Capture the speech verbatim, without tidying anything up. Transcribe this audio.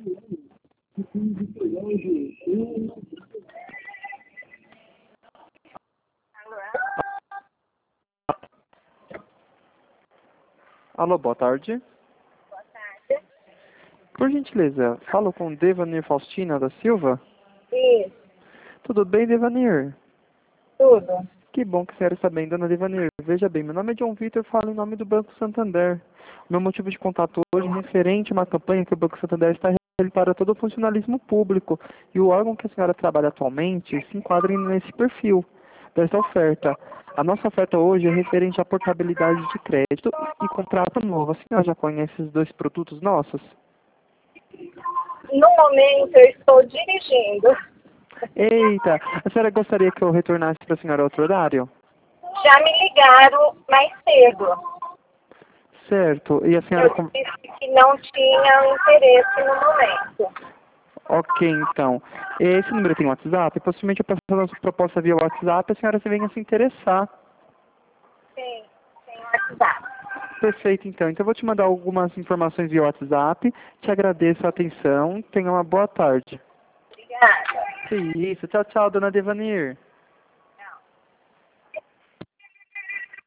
Alô, boa tarde. Boa tarde. Por gentileza, falo com Devanir Faustina da Silva? Isso, Tudo bem, Devanir? tudo. Que bom que a senhora está bem, dona Devanir. Veja bem, meu nome é John Vitor, falo em nome do Banco Santander. Meu motivo de contato hoje é referente a uma campanha que o Banco Santander está realizando para todo o funcionalismo público. E o órgão que a senhora trabalha atualmente se enquadra nesse perfil dessa oferta. A nossa oferta hoje é referente à portabilidade de crédito e contrato novo. A senhora já conhece esses dois produtos nossos? No momento eu estou dirigindo. Eita, a senhora gostaria que eu retornasse para a senhora outro horário? Já me ligaram mais cedo. Certo, e a senhora... Eu com- disse que não tinha interesse no momento. Ok, então. Esse número tem WhatsApp? Possivelmente eu passo a nossa proposta via WhatsApp, a senhora se venha se interessar. Sim, tem WhatsApp. Perfeito, então. Então eu vou te mandar algumas informações via WhatsApp. Te agradeço a atenção. Tenha uma boa tarde. Obrigada. Que isso. Tchau, tchau, dona Devanir.